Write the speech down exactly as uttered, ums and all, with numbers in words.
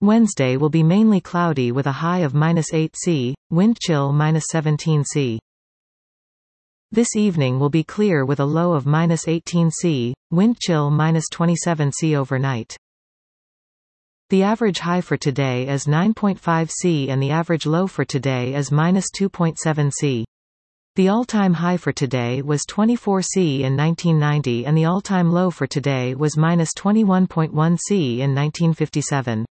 Wednesday will be mainly cloudy with a high of minus eight C, wind chill minus seventeen C. This evening will be clear with a low of minus eighteen C, wind chill minus twenty-seven C overnight. The average high for today is nine point five C and the average low for today is minus two point seven C. The all-time high for today was twenty-four C in nineteen ninety and the all-time low for today was minus twenty-one point one C in nineteen fifty-seven.